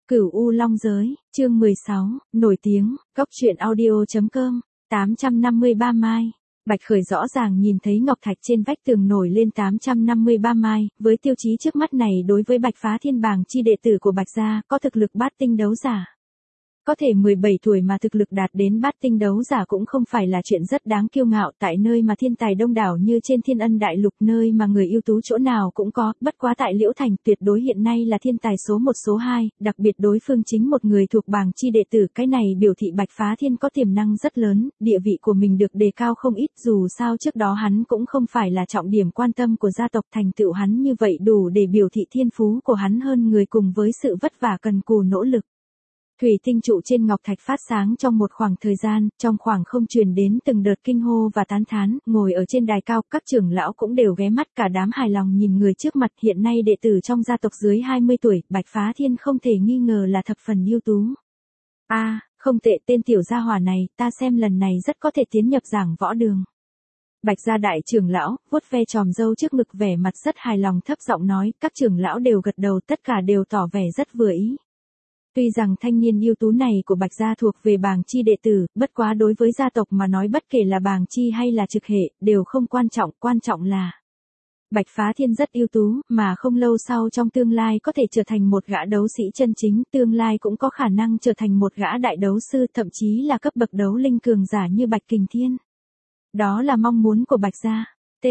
Cửu U Long Giới, chương 16, nổi tiếng, góc truyện audio.com, 853 mai. Bạch Khởi rõ ràng nhìn thấy ngọc thạch trên vách tường nổi lên 853 mai, với tiêu chí trước mắt này đối với Bạch Phá Thiên bảng chi đệ tử của Bạch gia, có thực lực bát tinh đấu giả. Có thể 17 tuổi mà thực lực đạt đến bát tinh đấu giả cũng không phải là chuyện rất đáng kiêu ngạo, tại nơi mà thiên tài đông đảo như trên Thiên Ân Đại Lục, nơi mà người ưu tú chỗ nào cũng có, bất quá tại Liễu Thành tuyệt đối hiện nay là thiên tài số 1 số 2, đặc biệt đối phương chính một người thuộc bảng chi đệ tử, cái này biểu thị Bạch Phá Thiên có tiềm năng rất lớn, địa vị của mình được đề cao không ít, dù sao trước đó hắn cũng không phải là trọng điểm quan tâm của gia tộc, thành tựu hắn như vậy đủ để biểu thị thiên phú của hắn hơn người cùng với sự vất vả cần cù nỗ lực. Thủy tinh trụ trên ngọc thạch phát sáng trong một khoảng thời gian, trong khoảng không truyền đến từng đợt kinh hô và tán thán, ngồi ở trên đài cao, các trưởng lão cũng đều ghé mắt, cả đám hài lòng nhìn người trước mặt, hiện nay đệ tử trong gia tộc dưới 20 tuổi, Bạch Phá Thiên không thể nghi ngờ là thập phần ưu tú. Không tệ, tên tiểu gia hỏa này, ta xem lần này rất có thể tiến nhập giảng võ đường. Bạch gia đại trưởng lão, vuốt ve tròm râu trước ngực, vẻ mặt rất hài lòng, thấp giọng nói, các trưởng lão đều gật đầu, tất cả đều tỏ vẻ rất vừa ý. Tuy rằng thanh niên ưu tú này của Bạch gia thuộc về bàng chi đệ tử, bất quá đối với gia tộc mà nói bất kể là bàng chi hay là trực hệ, đều không quan trọng là Bạch Phá Thiên rất ưu tú, mà không lâu sau trong tương lai có thể trở thành một gã đấu sĩ chân chính, tương lai cũng có khả năng trở thành một gã đại đấu sư, thậm chí là cấp bậc đấu linh cường giả như Bạch Kình Thiên. Đó là mong muốn của Bạch gia.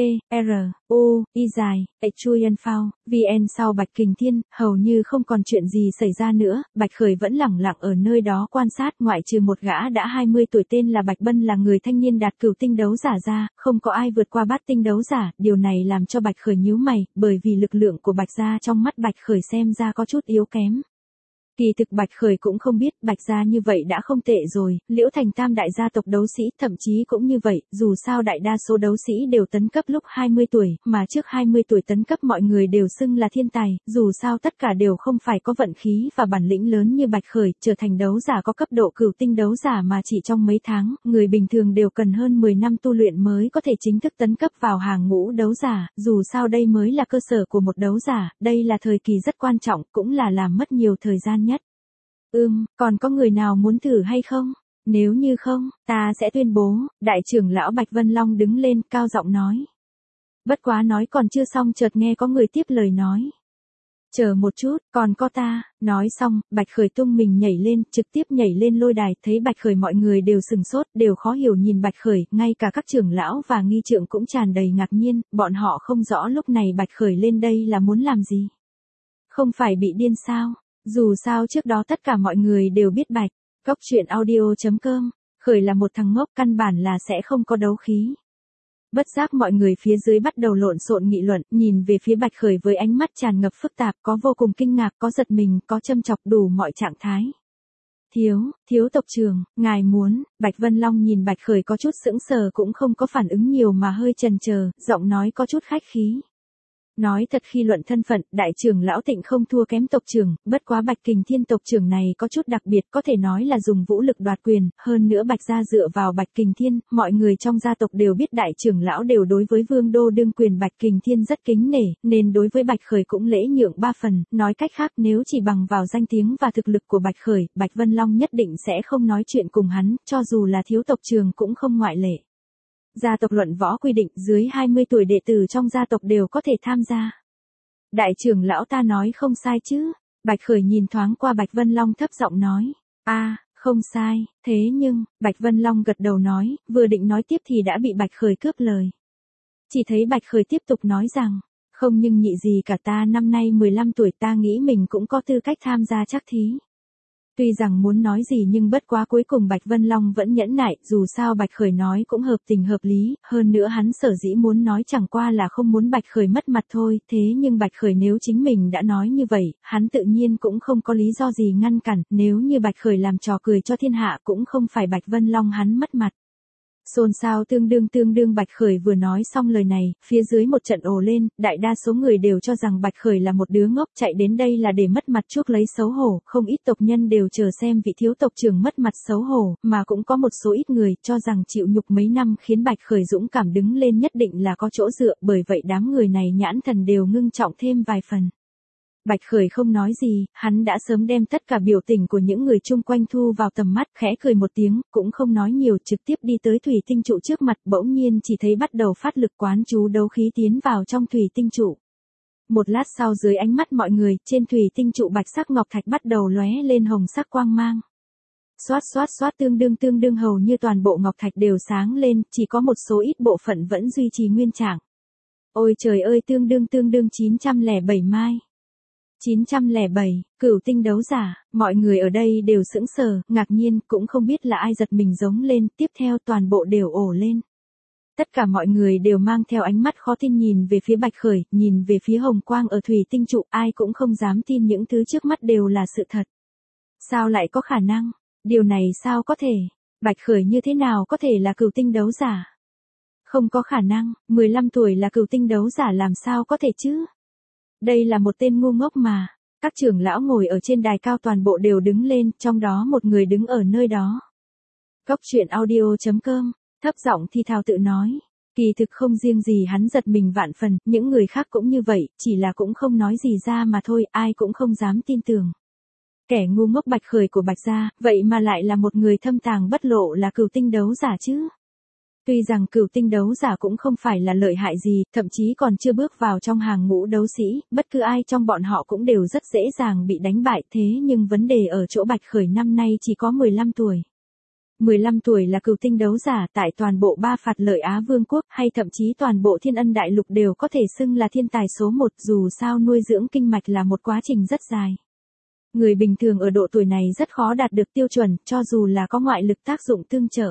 VN sau Bạch Kình Thiên, hầu như không còn chuyện gì xảy ra nữa, Bạch Khởi vẫn lẳng lặng ở nơi đó quan sát, ngoại trừ một gã đã 20 tuổi tên là Bạch Bân là người thanh niên đạt cửu tinh đấu giả ra, không có ai vượt qua bát tinh đấu giả, điều này làm cho Bạch Khởi nhíu mày, bởi vì lực lượng của Bạch gia trong mắt Bạch Khởi xem ra có chút yếu kém. Kỳ thực Bạch Khởi cũng không biết, Bạch gia như vậy đã không tệ rồi, Liễu Thành tam đại gia tộc đấu sĩ thậm chí cũng như vậy, dù sao đại đa số đấu sĩ đều tấn cấp lúc 20 tuổi, mà trước 20 tuổi tấn cấp mọi người đều xưng là thiên tài, dù sao tất cả đều không phải có vận khí và bản lĩnh lớn như Bạch Khởi, trở thành đấu giả có cấp độ cửu tinh đấu giả mà chỉ trong mấy tháng, người bình thường đều cần hơn 10 năm tu luyện mới có thể chính thức tấn cấp vào hàng ngũ đấu giả, dù sao đây mới là cơ sở của một đấu giả, đây là thời kỳ rất quan trọng, cũng là làm mất nhiều thời gian nhất. Còn có người nào muốn thử hay không? Nếu như không, ta sẽ tuyên bố, đại trưởng lão Bạch Vân Long đứng lên, cao giọng nói. Bất quá nói còn chưa xong chợt nghe có người tiếp lời nói. Chờ một chút, còn có ta, nói xong, Bạch Khởi tung mình nhảy lên, trực tiếp nhảy lên lôi đài, thấy Bạch Khởi mọi người đều sừng sốt, đều khó hiểu nhìn Bạch Khởi, ngay cả các trưởng lão và nghi trượng cũng tràn đầy ngạc nhiên, bọn họ không rõ lúc này Bạch Khởi lên đây là muốn làm gì. Không phải bị điên sao? Dù sao trước đó tất cả mọi người đều biết Bạch, góc truyện audio.com, Khởi là một thằng ngốc, căn bản là sẽ không có đấu khí. Bất giác mọi người phía dưới bắt đầu lộn xộn nghị luận, nhìn về phía Bạch Khởi với ánh mắt tràn ngập phức tạp, có vô cùng kinh ngạc, có giật mình, có châm chọc, đủ mọi trạng thái. Thiếu tộc trưởng, ngài muốn, Bạch Vân Long nhìn Bạch Khởi có chút sững sờ cũng không có phản ứng nhiều mà hơi chần chờ, giọng nói có chút khách khí. Nói thật khi luận thân phận, đại trưởng lão Tịnh không thua kém tộc trưởng, bất quá Bạch Kình Thiên tộc trưởng này có chút đặc biệt, có thể nói là dùng vũ lực đoạt quyền, hơn nữa Bạch gia dựa vào Bạch Kình Thiên, mọi người trong gia tộc đều biết đại trưởng lão đều đối với vương đô đương quyền Bạch Kình Thiên rất kính nể, nên đối với Bạch Khởi cũng lễ nhượng 3 phần, nói cách khác nếu chỉ bằng vào danh tiếng và thực lực của Bạch Khởi, Bạch Vân Long nhất định sẽ không nói chuyện cùng hắn, cho dù là thiếu tộc trưởng cũng không ngoại lệ. Gia tộc luận võ quy định dưới 20 tuổi đệ tử trong gia tộc đều có thể tham gia. Đại trưởng lão ta nói không sai chứ? Bạch Khởi nhìn thoáng qua Bạch Vân Long thấp giọng nói. Không sai, thế nhưng, Bạch Vân Long gật đầu nói, vừa định nói tiếp thì đã bị Bạch Khởi cướp lời. Chỉ thấy Bạch Khởi tiếp tục nói rằng, không nhưng nhị gì cả, ta năm nay 15 tuổi, ta nghĩ mình cũng có tư cách tham gia trắc thí. Tuy rằng muốn nói gì nhưng bất quá cuối cùng Bạch Vân Long vẫn nhẫn nại, dù sao Bạch Khởi nói cũng hợp tình hợp lý, hơn nữa hắn sở dĩ muốn nói chẳng qua là không muốn Bạch Khởi mất mặt thôi, thế nhưng Bạch Khởi nếu chính mình đã nói như vậy, hắn tự nhiên cũng không có lý do gì ngăn cản, nếu như Bạch Khởi làm trò cười cho thiên hạ cũng không phải Bạch Vân Long hắn mất mặt. Xôn xao tương đương Bạch Khởi vừa nói xong lời này, phía dưới một trận ồ lên, đại đa số người đều cho rằng Bạch Khởi là một đứa ngốc chạy đến đây là để mất mặt chuốc lấy xấu hổ, không ít tộc nhân đều chờ xem vị thiếu tộc trưởng mất mặt xấu hổ, mà cũng có một số ít người cho rằng chịu nhục mấy năm khiến Bạch Khởi dũng cảm đứng lên nhất định là có chỗ dựa, bởi vậy đám người này nhãn thần đều ngưng trọng thêm vài phần. Bạch Khởi không nói gì, hắn đã sớm đem tất cả biểu tình của những người chung quanh thu vào tầm mắt, khẽ cười một tiếng, cũng không nói nhiều, trực tiếp đi tới thủy tinh trụ trước mặt, bỗng nhiên chỉ thấy bắt đầu phát lực quán chú đấu khí tiến vào trong thủy tinh trụ. Một lát sau dưới ánh mắt mọi người, trên thủy tinh trụ bạch sắc ngọc thạch bắt đầu lóe lên hồng sắc quang mang. Xoát xoát xoát, tương đương hầu như toàn bộ ngọc thạch đều sáng lên, chỉ có một số ít bộ phận vẫn duy trì nguyên trạng. Ôi trời ơi, tương đương 907 mai. 907, cửu tinh đấu giả, mọi người ở đây đều sững sờ, ngạc nhiên, cũng không biết là ai giật mình giống lên, tiếp theo toàn bộ đều ồ lên. Tất cả mọi người đều mang theo ánh mắt khó tin nhìn về phía Bạch Khởi, nhìn về phía hồng quang ở thủy tinh trụ, ai cũng không dám tin những thứ trước mắt đều là sự thật. Sao lại có khả năng? Điều này sao có thể? Bạch Khởi như thế nào có thể là cửu tinh đấu giả? Không có khả năng, 15 tuổi là cửu tinh đấu giả làm sao có thể chứ? Đây là một tên ngu ngốc mà. Các trưởng lão ngồi ở trên đài cao toàn bộ đều đứng lên, trong đó một người đứng ở nơi đó. Góc truyện audio.com, thấp giọng thi thào tự nói. Kỳ thực không riêng gì hắn giật mình vạn phần, những người khác cũng như vậy, chỉ là cũng không nói gì ra mà thôi, ai cũng không dám tin tưởng. Kẻ ngu ngốc Bạch Khởi của Bạch gia, vậy mà lại là một người thâm tàng bất lộ là cửu tinh đấu giả chứ. Tuy rằng cửu tinh đấu giả cũng không phải là lợi hại gì, thậm chí còn chưa bước vào trong hàng ngũ đấu sĩ, bất cứ ai trong bọn họ cũng đều rất dễ dàng bị đánh bại, thế nhưng vấn đề ở chỗ Bạch Khởi năm nay chỉ có 15 tuổi. 15 tuổi là cửu tinh đấu giả tại toàn bộ Ba Phạt Lợi Á Vương quốc hay thậm chí toàn bộ Thiên Ân Đại Lục đều có thể xưng là thiên tài số 1, dù sao nuôi dưỡng kinh mạch là một quá trình rất dài. Người bình thường ở độ tuổi này rất khó đạt được tiêu chuẩn, cho dù là có ngoại lực tác dụng tương trợ.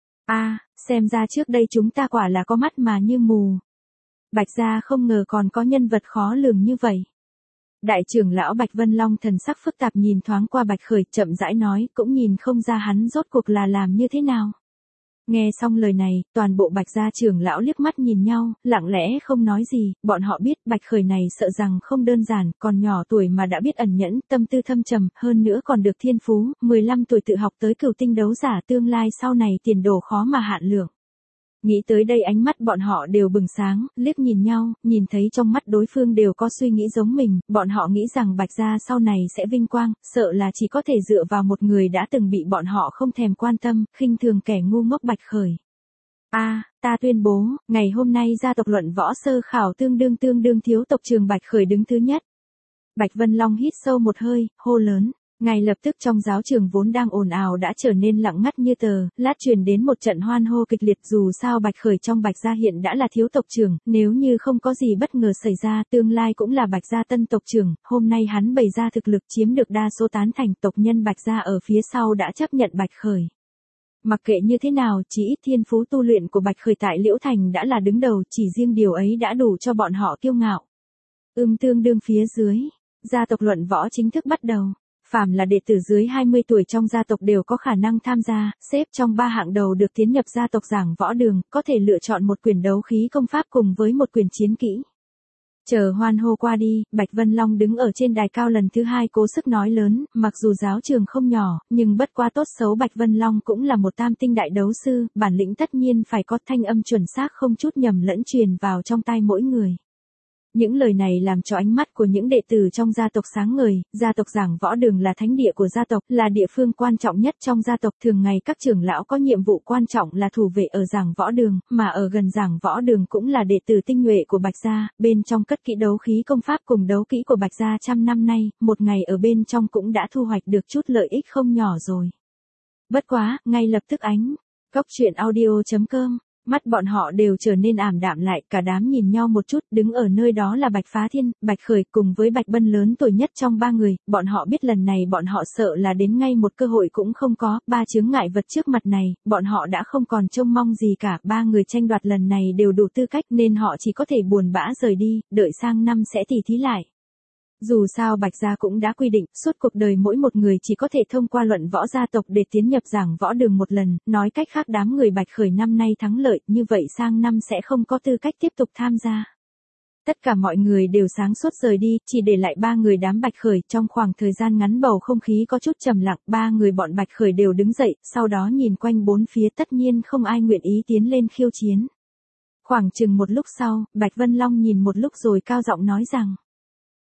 Xem ra trước đây chúng ta quả là có mắt mà như mù. Bạch gia không ngờ còn có nhân vật khó lường như vậy. Đại trưởng lão Bạch Vân Long thần sắc phức tạp nhìn thoáng qua Bạch Khởi, chậm rãi nói, cũng nhìn không ra hắn rốt cuộc là làm như thế nào. Nghe xong lời này, toàn bộ Bạch gia trưởng lão liếc mắt nhìn nhau, lặng lẽ không nói gì, bọn họ biết Bạch Khởi này sợ rằng không đơn giản, còn nhỏ tuổi mà đã biết ẩn nhẫn, tâm tư thâm trầm, hơn nữa còn được thiên phú, 15 tuổi tự học tới cửu tinh đấu giả, tương lai sau này tiền đồ khó mà hạn lượng. Nghĩ tới đây ánh mắt bọn họ đều bừng sáng, liếc nhìn nhau, nhìn thấy trong mắt đối phương đều có suy nghĩ giống mình, bọn họ nghĩ rằng Bạch gia sau này sẽ vinh quang, sợ là chỉ có thể dựa vào một người đã từng bị bọn họ không thèm quan tâm, khinh thường kẻ ngu ngốc Bạch Khởi. Ta tuyên bố, ngày hôm nay gia tộc luận võ sơ khảo tương đương thiếu tộc trưởng Bạch Khởi đứng thứ nhất. Bạch Vân Long hít sâu một hơi, hô lớn. Ngay lập tức trong giáo trường vốn đang ồn ào đã trở nên lặng ngắt như tờ, lát truyền đến một trận hoan hô kịch liệt, dù sao Bạch Khởi trong Bạch gia hiện đã là thiếu tộc trưởng, nếu như không có gì bất ngờ xảy ra, tương lai cũng là Bạch gia tân tộc trưởng, hôm nay hắn bày ra thực lực chiếm được đa số tán thành, tộc nhân Bạch gia ở phía sau đã chấp nhận Bạch Khởi. Mặc kệ như thế nào, chỉ ít thiên phú tu luyện của Bạch Khởi tại Liễu Thành đã là đứng đầu, chỉ riêng điều ấy đã đủ cho bọn họ kiêu ngạo. Tương đương phía dưới, gia tộc luận võ chính thức bắt đầu. Phàm là đệ tử dưới 20 tuổi trong gia tộc đều có khả năng tham gia, xếp trong 3 hạng đầu được tiến nhập gia tộc giảng võ đường, có thể lựa chọn một quyển đấu khí công pháp cùng với một quyển chiến kỹ. Chờ hoan hô qua đi, Bạch Vân Long đứng ở trên đài cao lần thứ 2 cố sức nói lớn, mặc dù giáo trường không nhỏ, nhưng bất qua tốt xấu Bạch Vân Long cũng là một tam tinh đại đấu sư, bản lĩnh tất nhiên phải có, thanh âm chuẩn xác không chút nhầm lẫn truyền vào trong tai mỗi người. Những lời này làm cho ánh mắt của những đệ tử trong gia tộc sáng ngời, gia tộc giảng võ đường là thánh địa của gia tộc, là địa phương quan trọng nhất trong gia tộc, thường ngày các trưởng lão có nhiệm vụ quan trọng là thủ vệ ở giảng võ đường, mà ở gần giảng võ đường cũng là đệ tử tinh nhuệ của Bạch gia, bên trong cất kỹ đấu khí công pháp cùng đấu kỹ của Bạch gia trăm năm nay, một ngày ở bên trong cũng đã thu hoạch được chút lợi ích không nhỏ rồi. Bất quá, ngay lập tức Góc truyện audio.com, mắt bọn họ đều trở nên ảm đạm lại, cả đám nhìn nhau một chút, đứng ở nơi đó là Bạch Phá Thiên, Bạch Khởi cùng với Bạch Bân lớn tuổi nhất trong 3 người, bọn họ biết lần này bọn họ sợ là đến ngay một cơ hội cũng không có, 3 chướng ngại vật trước mặt này, bọn họ đã không còn trông mong gì cả, 3 người tranh đoạt lần này đều đủ tư cách nên họ chỉ có thể buồn bã rời đi, đợi sang năm sẽ tỉ thí lại. Dù sao Bạch gia cũng đã quy định, suốt cuộc đời mỗi một người chỉ có thể thông qua luận võ gia tộc để tiến nhập giảng võ đường một lần, nói cách khác đám người Bạch Khởi năm nay thắng lợi, như vậy sang năm sẽ không có tư cách tiếp tục tham gia. Tất cả mọi người đều sáng suốt rời đi, chỉ để lại 3 người đám Bạch Khởi, trong khoảng thời gian ngắn bầu không khí có chút trầm lặng, 3 người bọn Bạch Khởi đều đứng dậy, sau đó nhìn quanh bốn phía, tất nhiên không ai nguyện ý tiến lên khiêu chiến. Khoảng chừng một lúc sau, Bạch Vân Long nhìn một lúc rồi cao giọng nói rằng: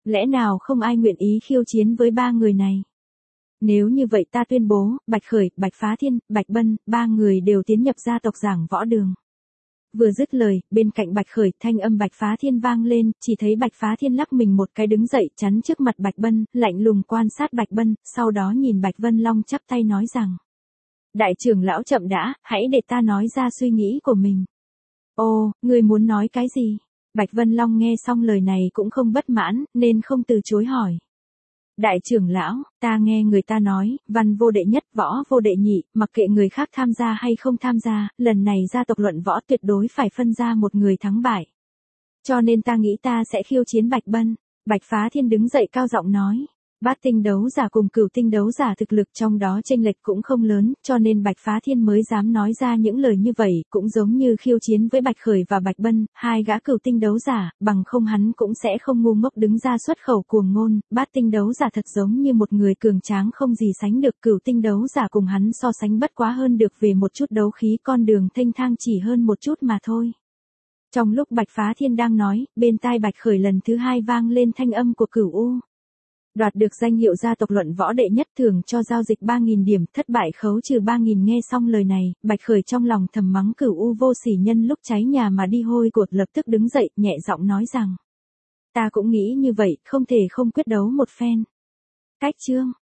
lẽ nào không ai nguyện ý khiêu chiến với ba người này? Nếu như vậy ta tuyên bố, Bạch Khởi, Bạch Phá Thiên, Bạch Bân, ba người đều tiến nhập gia tộc giảng võ đường. Vừa dứt lời, bên cạnh Bạch Khởi, thanh âm Bạch Phá Thiên vang lên, chỉ thấy Bạch Phá Thiên lắc mình một cái đứng dậy chắn trước mặt Bạch Bân, lạnh lùng quan sát Bạch Bân, sau đó nhìn Bạch Vân Long chắp tay nói rằng: Đại trưởng lão chậm đã, hãy để ta nói ra suy nghĩ của mình. Ồ, ngươi muốn nói cái gì? Bạch Vân Long nghe xong lời này cũng không bất mãn, nên không từ chối hỏi. Đại trưởng lão, ta nghe người ta nói, văn vô đệ nhất, võ vô đệ nhị, mặc kệ người khác tham gia hay không tham gia, lần này gia tộc luận võ tuyệt đối phải phân ra một người thắng bại. Cho nên ta nghĩ ta sẽ khiêu chiến Bạch Bân. Bạch Phá Thiên đứng dậy cao giọng nói. Bát tinh đấu giả cùng cửu tinh đấu giả thực lực trong đó chênh lệch cũng không lớn, cho nên Bạch Phá Thiên mới dám nói ra những lời như vậy, cũng giống như khiêu chiến với Bạch Khởi và Bạch Bân, hai gã cửu tinh đấu giả, bằng không hắn cũng sẽ không ngu ngốc đứng ra xuất khẩu cuồng ngôn. Bát tinh đấu giả thật giống như một người cường tráng không gì sánh được, cửu tinh đấu giả cùng hắn so sánh bất quá hơn được về một chút đấu khí, con đường thênh thang chỉ hơn một chút mà thôi. Trong lúc Bạch Phá Thiên đang nói, bên tai Bạch Khởi lần thứ hai vang lên thanh âm của Cửu U. Đoạt được danh hiệu gia tộc luận võ đệ nhất, thưởng cho giao dịch 3.000 điểm, thất bại khấu trừ 3.000. Nghe xong lời này, Bạch Khởi trong lòng thầm mắng Cửu U vô sỉ, nhân lúc cháy nhà mà đi hôi của, lập tức đứng dậy, nhẹ giọng nói rằng: Ta cũng nghĩ như vậy, không thể không quyết đấu một phen. Cách chương